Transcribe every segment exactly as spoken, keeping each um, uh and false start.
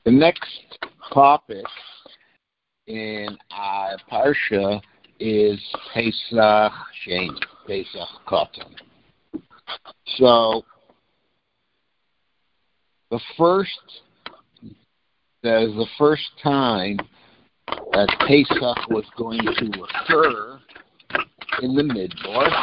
The next topic in our Parsha is Pesach Sheni, Pesach Katan. So, the first, that is the first time that Pesach was going to occur in the Midbar,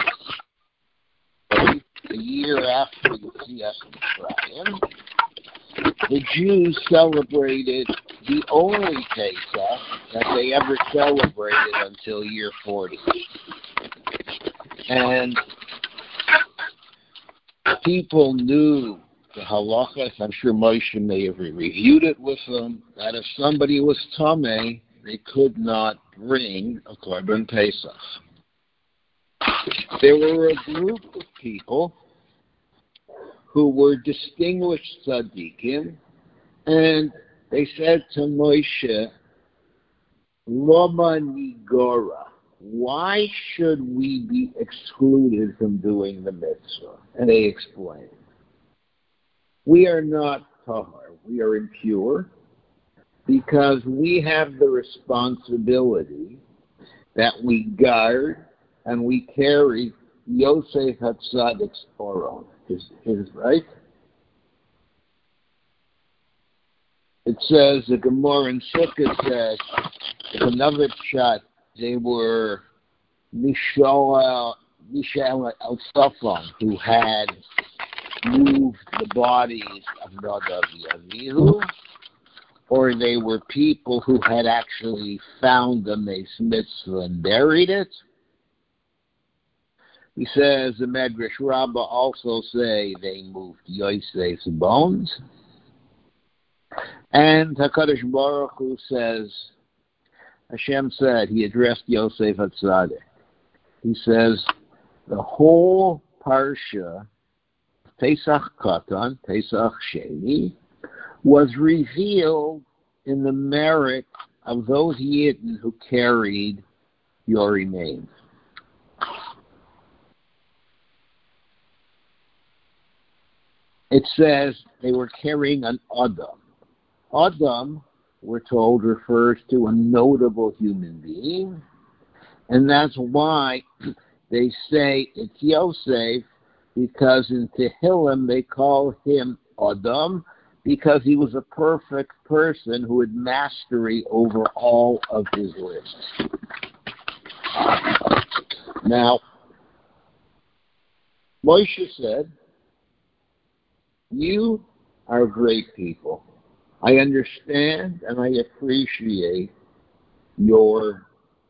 the year after the Yetzias Mitzrayim, the Jews celebrated the only Pesach that they ever celebrated until year forty. And people knew the halachas. I'm sure Moshe may have reviewed it with them, that if somebody was tameh, they could not bring a korban Pesach. There were a group of people who were distinguished tzaddikim, and they said to Moshe, Loma Nigora, why should we be excluded from doing the mitzvah? And they explained, we are not tahar, we are impure, because we have the responsibility that we guard and we carry Yosef HaTzadik's Oron, his, his right. It says, the Gemara in Sukkot says, another shot, they were Mishael El Safon, who had moved the bodies of Nadav and Avihu, or they were people who had actually found the Meis Mitzvah and buried it. He says the Medrash Rabbah also say they moved Yosef's bones. And HaKadosh Baruch Hu says, Hashem said, he addressed Yosef HaTzadik. He says, the whole Parsha, Pesach Katan, Pesach Sheni, was revealed in the merit of those Yidden who carried your remains. It says they were carrying an Adam. Adam, we're told, refers to a notable human being, and that's why they say it's Yosef, because in Tehillim they call him Adam, because he was a perfect person who had mastery over all of his lists. Now, Moshe said, you are great people. I understand and I appreciate your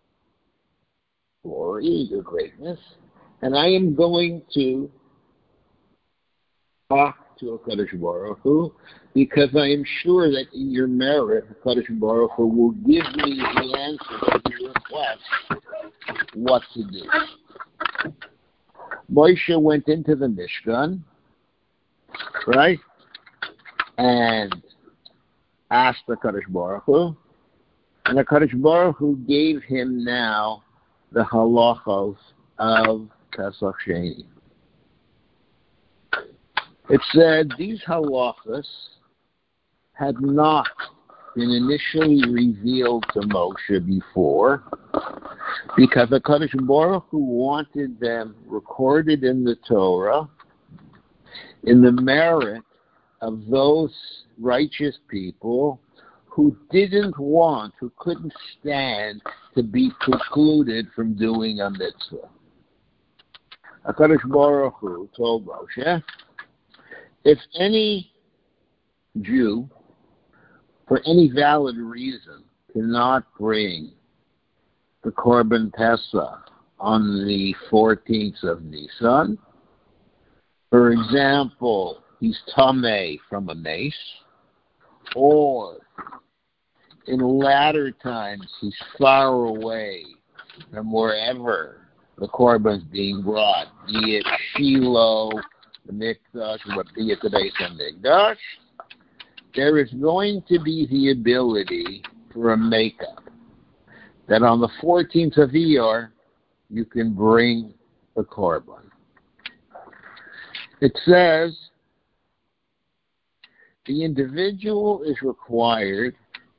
glory, your greatness, and I am going to talk to HaKadosh Baruch Hu, because I am sure that in your merit, HaKadosh Baruch Hu will give me the answer to your request, what to do. Moshe went into the Mishkan, right, and asked the HaKadosh Baruch Hu, and the HaKadosh Baruch Hu gave him now the halachos of Pesach Sheni. It said these halachos had not been initially revealed to Moshe before, because the HaKadosh Baruch Hu wanted them recorded in the Torah in the merit of those righteous people who didn't want, who couldn't stand to be precluded from doing a mitzvah. HaKadosh Baruch Hu told Moshe, if any Jew, for any valid reason, cannot bring the Korban Pesach on the fourteenth of Nisan, for example, he's tameh from a mace, or in latter times he's far away from wherever the korban is being brought, be it Shiloh, the Mikdash, or be it the Beis HaMikdash, there is going to be the ability for a makeup, that on the fourteenth of Iyar you can bring the korban. It says the individual is required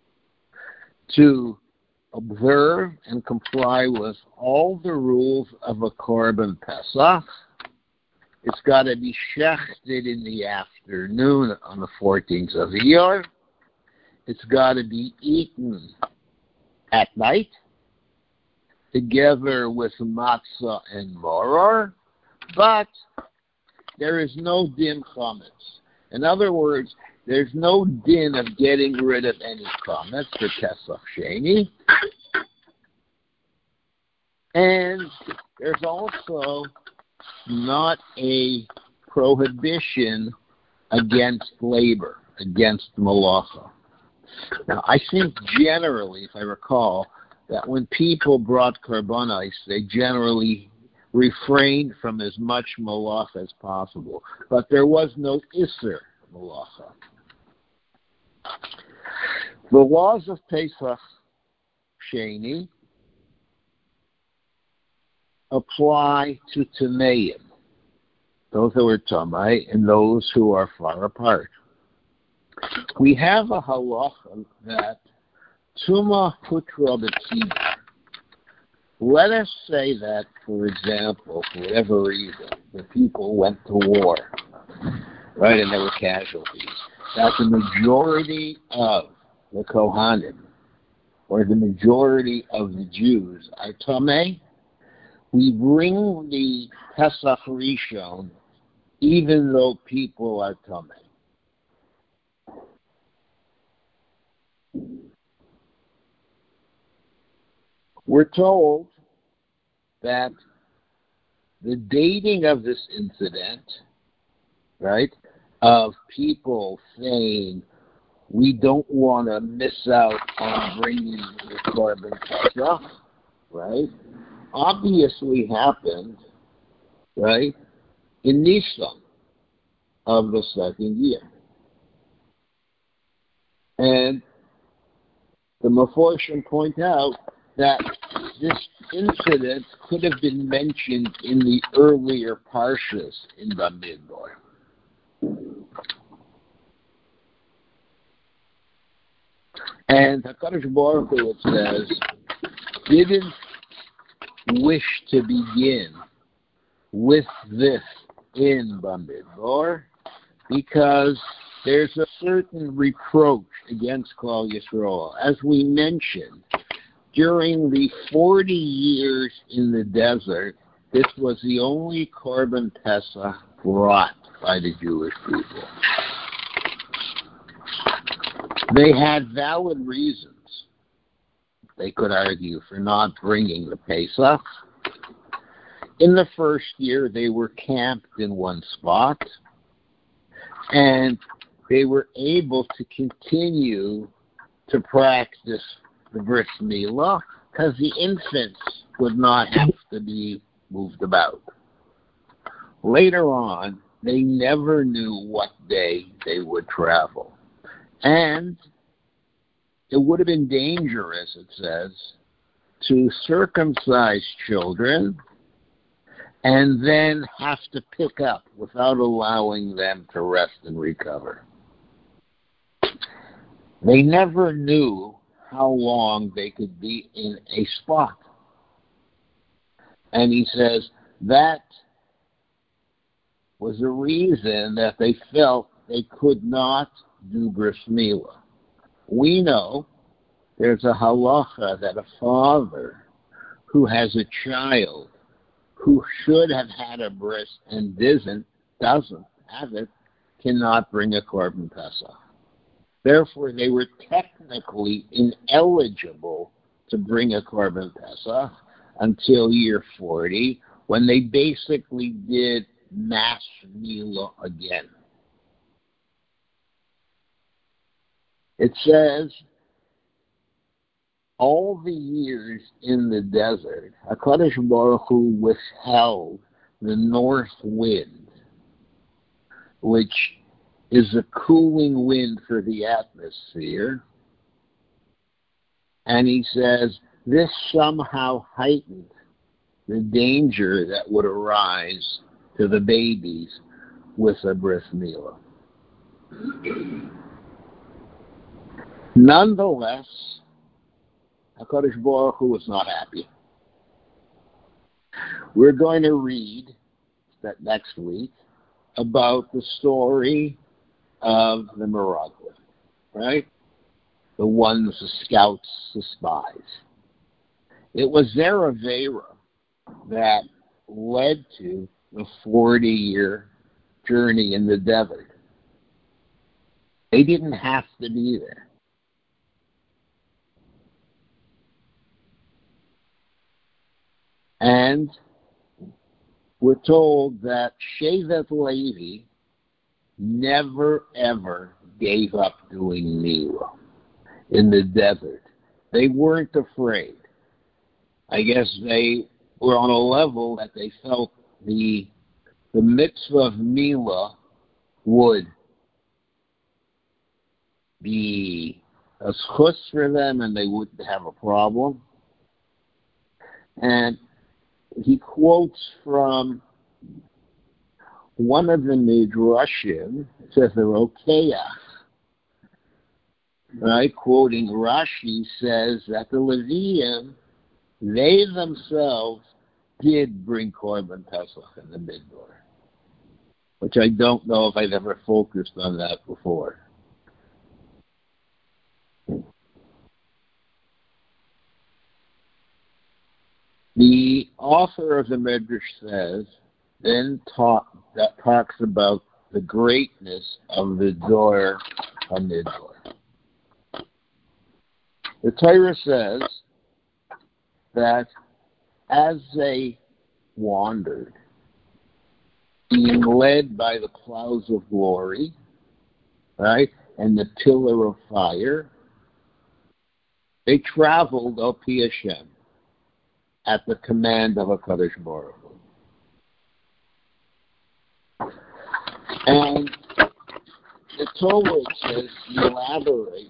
to observe and comply with all the rules of a Korban Pesach. It's got to be shechted in the afternoon on the fourteenth of Iyar. It's got to be eaten at night, together with matzah and maror, but there is no din chametz. In other words, there's no din of getting rid of any chametz for Pesach Sheni. And there's also not a prohibition against labor, against malacha. Now, I think generally, if I recall, that when people brought karbanos, they generally refrained from as much malacha as possible. But there was no isser malacha. The laws of Pesach Sheni apply to Tameim, those who are Tamei, and those who are far apart. We have a halacha that Tuma Putra B'Tzibur. Let us say that, for example, for whatever reason, the people went to war, right, and there were casualties. That the majority of the Kohanim, or the majority of the Jews, are Tamei. We bring the Pesach Rishon even though people are Tamei. We're told that the dating of this incident, right, of people saying we don't want to miss out on bringing the Korban Pesach, right, obviously happened, right, in Nisan of the second year. And the Meforshim point out that this incident could have been mentioned in the earlier parshas in Bamidbar. And HaKadosh Baruch Hu, it says, didn't wish to begin with this in Bamidbar because there's a certain reproach against Klal Yisrael. As we mentioned, during the forty years in the desert, this was the only Korban Pesach brought by the Jewish people. They had valid reasons, they could argue, for not bringing the Pesach. In the first year, they were camped in one spot, and they were able to continue to practice the bris milah because the infants would not have to be moved about. Later on, they never knew what day they would travel. And it would have been dangerous, it says, to circumcise children and then have to pick up without allowing them to rest and recover. They never knew how long they could be in a spot. And he says that was a reason that they felt they could not do bris milah. We know there's a halacha that a father who has a child who should have had a bris and doesn't, doesn't have it, cannot bring a Korban Pesach. Therefore, they were technically ineligible to bring a Korban Pesach until year forty, when they basically did mass milah again. It says, all the years in the desert, HaKadosh Baruch Hu withheld the north wind, which is a cooling wind for the atmosphere. And he says, this somehow heightened the danger that would arise to the babies with a bris milah. Nonetheless, HaKadosh Baruch Hu was not happy. We're going to read that next week about the story of the Meraglim, right? The ones, the scouts, the spies. It was their Avera that led to the forty-year journey in the desert. They didn't have to be there. And we're told that Shevet Levi never, ever gave up doing Milah in the desert. They weren't afraid. I guess they were on a level that they felt the the mitzvah of Milah would be a schus for them and they wouldn't have a problem. And he quotes from one of the Midrashim, it says the Rokeach, right? Quoting Rashi, says that the Leviim, they themselves did bring Korban Pesach in the Midbar, which I don't know if I've ever focused on that before. The author of the Midrash says, then talk, that talks about the greatness of the Dor HaMidbar. The Torah says that as they wandered, being led by the clouds of glory, right, and the pillar of fire, they traveled al pi Hashem at the command of HaKadosh Baruch Hu. And the Torah says, elaborates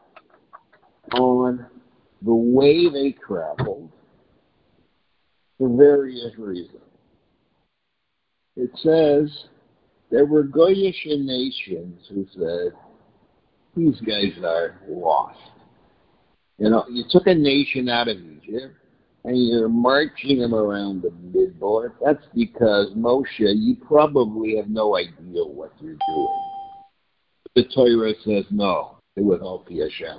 on the way they traveled for various reasons. It says there were Goyish nations who said, these guys are lost. You know, you took a nation out of Egypt and you're marching them around the Midbar. That's because, Moshe, you probably have no idea what you're doing. The Torah says no, it was all pi Hashem.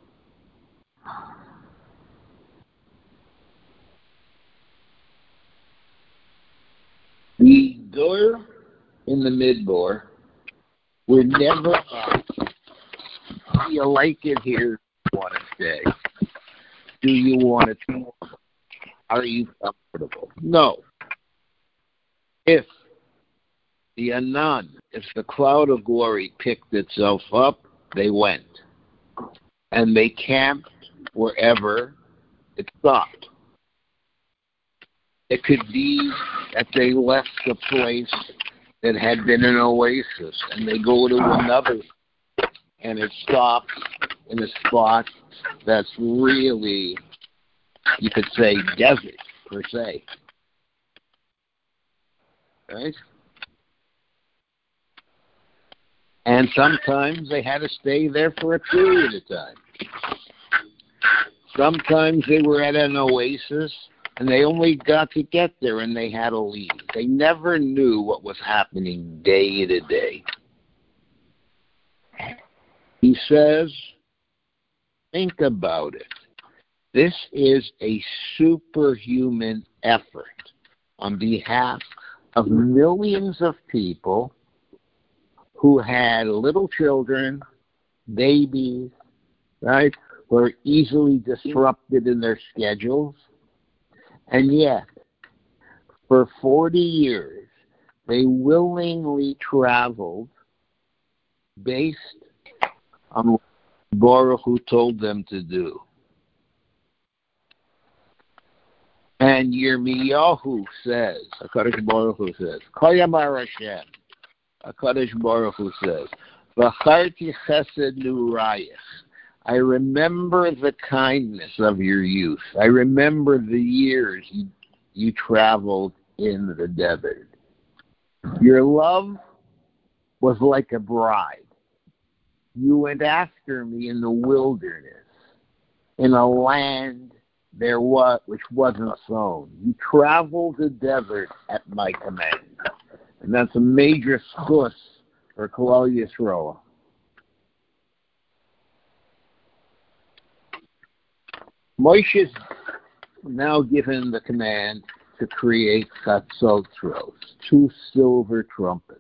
The Dor in the Midbar were never asked, do you like it here? Do you want to stay? Do you want to travel? Are you comfortable? No. If the Anan, if the cloud of glory picked itself up, they went. And they camped wherever it stopped. It could be that they left a place that had been an oasis and they go to another and it stops in a spot that's really, you could say, desert, per se. Right? And sometimes they had to stay there for a period of time. Sometimes they were at an oasis and they only got to get there and they had to leave. They never knew what was happening day to day. He says, think about it. This is a superhuman effort on behalf of millions of people who had little children, babies, right, who are easily disrupted in their schedules. And yet, for forty years, they willingly traveled based on what Baruch Hu told them to do. And Yirmiyahu says, HaKadosh Baruch Hu says, Koyamar Hashem, HaKadosh Baruch Hu says, V'charti chesed nurayich. I remember the kindness of your youth. I remember the years you, you traveled in the desert. Your love was like a bride. You went after me in the wilderness, in a land there was which wasn't sown. You traveled the desert at my command. And that's a major schus for Klal Yisroel. Moshe is now given the command to create chatzotros, two silver trumpets.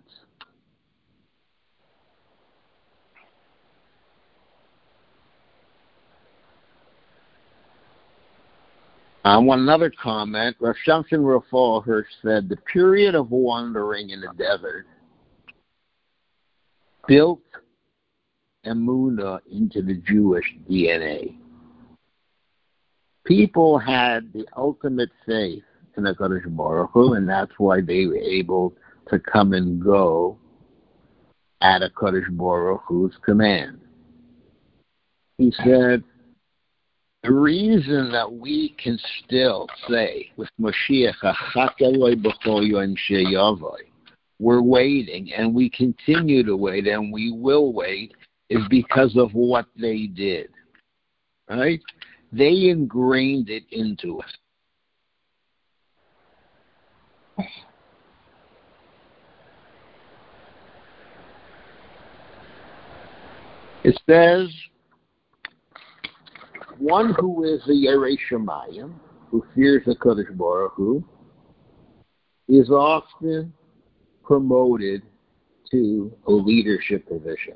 On one another comment, Rav Shamson Raphael Hirsch said, the period of wandering in the desert built Emunah into the Jewish D N A. People had the ultimate faith in the HaKadosh Baruch Hu, and that's why they were able to come and go at HaKadosh Baruch Hu's command. He said, the reason that we can still say with Moshiach, we're waiting and we continue to wait and we will wait is because of what they did. Right? They ingrained it into us. It says, one who is a Yerei Shemayim, who fears the Kadosh Baruch Hu, is often promoted to a leadership position.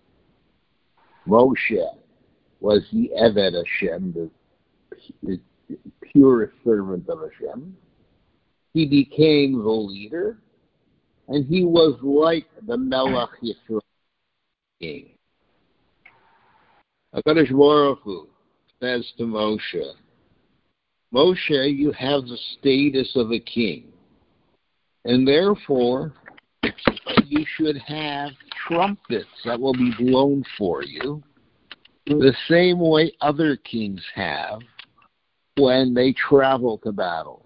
Moshe was the Eved Hashem, the, the purest servant of Hashem. He became the leader, and he was like the Melech Yisrael king. HaKadosh Baruch Hu says to Moshe, Moshe, you have the status of a king, and therefore you should have trumpets that will be blown for you the same way other kings have when they travel to battle.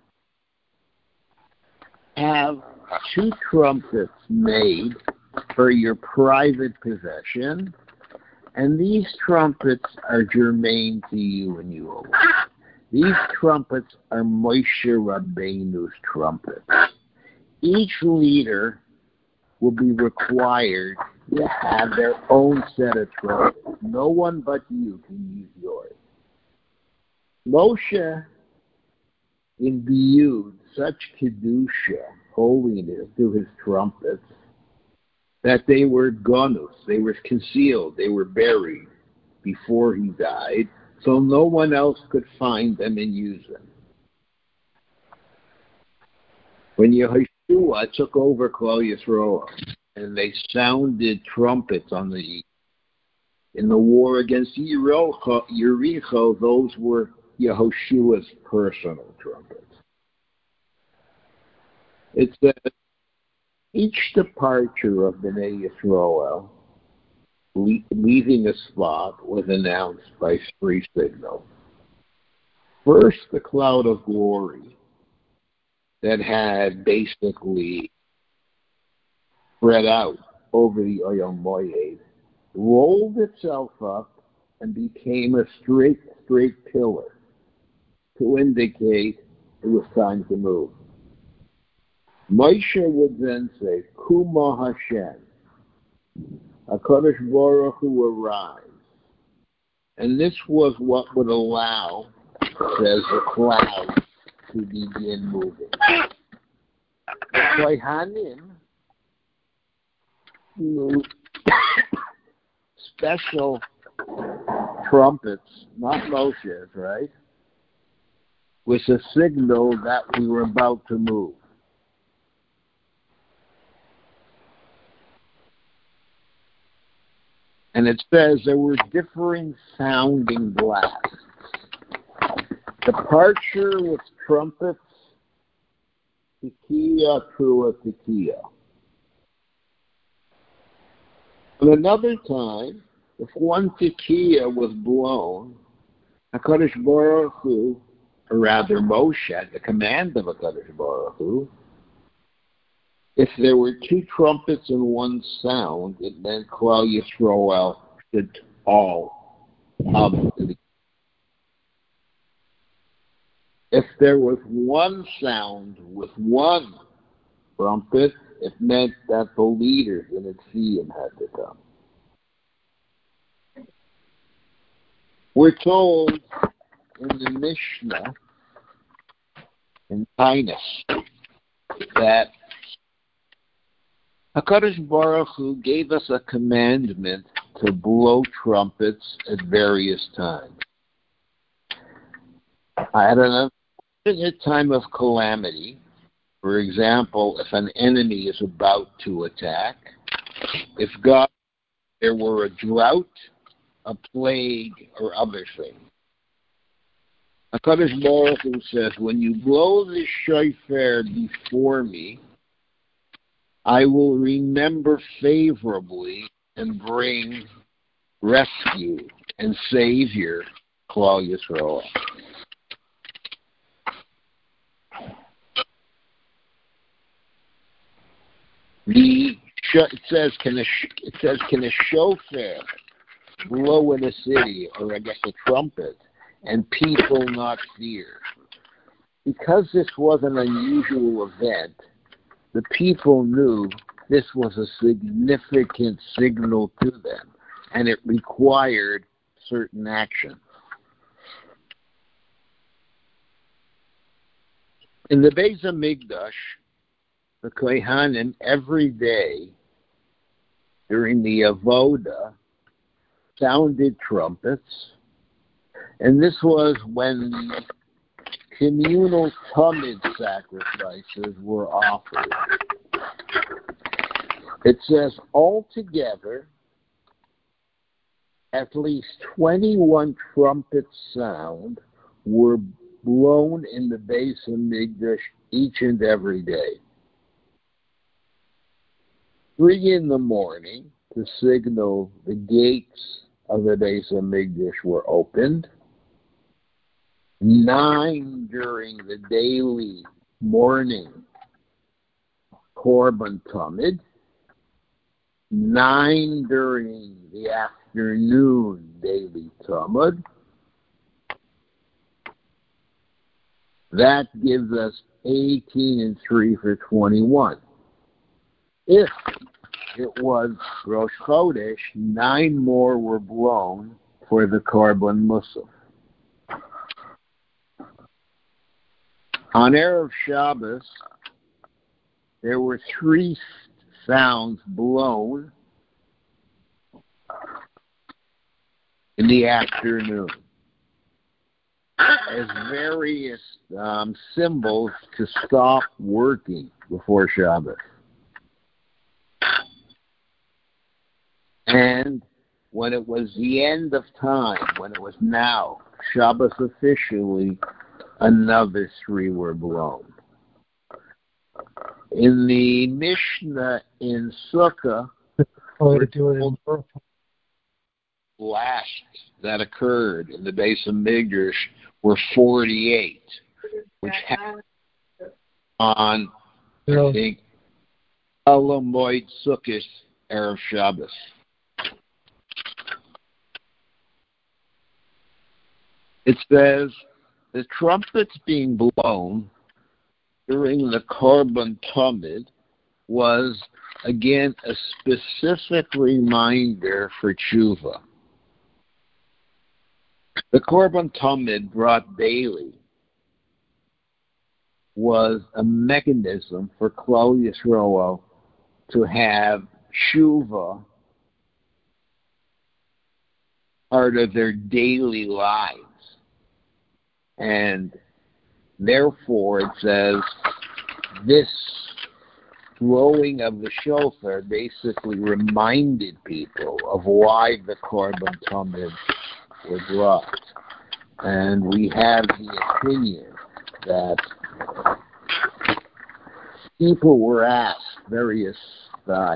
Have two trumpets made for your private possession, and these trumpets are germane to you and you alone. These trumpets are Moshe Rabbeinu's trumpets. Each leader will be required to have their own set of trumpets. No one but you can use yours. Moshe imbued such kedusha, holiness, through his trumpets, that they were gonus, they were concealed, they were buried before he died, so no one else could find them and use them. When Yehoshua took over Klal Yisroel, and they sounded trumpets on the in the war against Yericho, Yericho, those were Yehoshua's personal trumpets. It says, each departure of Bnei Yisroel leaving a spot was announced by three signals. First, the cloud of glory that had basically spread out over the Oyam Moed rolled itself up and became a straight, straight pillar to indicate it was time to move. Moshe would then say, Kuma Hashem, HaKadosh Baruch Hu arrives. And this was what would allow, says the cloud, to begin moving. Kohanim blew special trumpets, not Moshe's, right? Was a signal that we were about to move. And it says there were differing sounding blasts. Departure with trumpets, tekiah, trua, tekiah. But another time, if one tekiah was blown, HaKadosh Baruch Hu, or rather Moshe, at the command of HaKadosh Baruch Hu, if there were two trumpets and one sound, it meant Klal Yisroel it all of the. If there was one sound with one trumpet, it meant that the leaders in the Tziyim had to come. We're told in the Mishnah, in Tainus, that HaKadosh Baruch Hu gave us a commandment to blow trumpets at various times. At an unfortunate time of calamity, for example, if an enemy is about to attack, if God, there were a drought, a plague, or other things, HaKadosh Baruch Hu says, when you blow the shofar before me, I will remember favorably and bring rescue and savior, Klal Yisrael. The it says, can a it says, can a shofar blow in a city, or I guess a trumpet, and people not fear? Because this was an unusual event, the people knew this was a significant signal to them, and it required certain action. In the Beis HaMikdash, the Kohanim every day during the Avoda sounded trumpets, and this was when the communal Tamid sacrifices were offered. It says altogether at least twenty-one trumpet sound were blown in the Beis HaMikdash each and every day. Three in the morning to signal the gates of the Beis HaMikdash were opened. Nine during the daily morning Korban Tamid. Nine during the afternoon daily Tamid. That gives us eighteen and three for twenty-one. If it was Rosh Chodesh, nine more were blown for the Korban Musaf. On Erev Shabbos, there were three sounds blown in the afternoon as various um, symbols to stop working before Shabbos. And when it was the end of time, when it was now, Shabbos officially, another three were blown. In the Mishnah in Sukkah, the blasts that occurred in the Beis HaMikdash were forty-eight, which happened on, I think, Chol Hamoed Sukkot, Erev Shabbos. It says, the trumpets being blown during the Korban Tamid was, again, a specific reminder for tshuva. The Korban Tamid brought daily was a mechanism for Klal Yisrael to have tshuva part of their daily lives. And therefore, it says this blowing of the shofar basically reminded people of why the Korban Tamid were brought. And we have the opinion that people were asked various uh,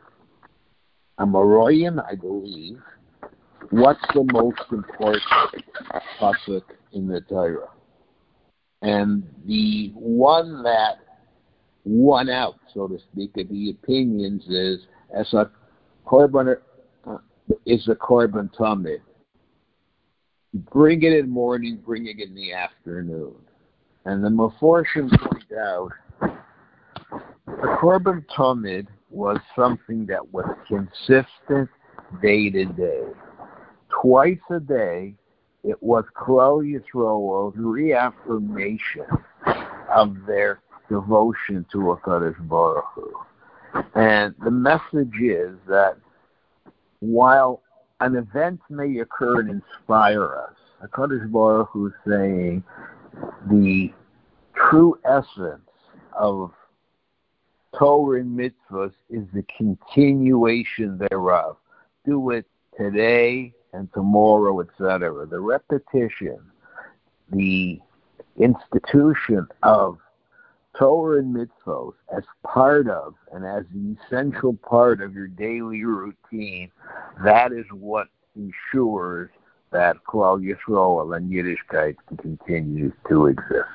Amoraim, I believe, what's the most important pasuk in the Torah? And the one that won out, so to speak, of the opinions is as a korban, uh, is a korban tamid. Bring it in the morning, bring it in the afternoon. And the Meforshim point out the korban tamid was something that was consistent day to day. Twice a day, it was Klal Yisrael's reaffirmation of their devotion to HaKadosh Baruch Hu. And the message is that while an event may occur and inspire us, HaKadosh Baruch Hu is saying the true essence of Torah and mitzvahs is the continuation thereof. Do it today and tomorrow, et cetera. The repetition, the institution of Torah and mitzvahs as part of and as the essential part of your daily routine, that is what ensures that Klal Yisrael and Yiddishkeit can continue to exist.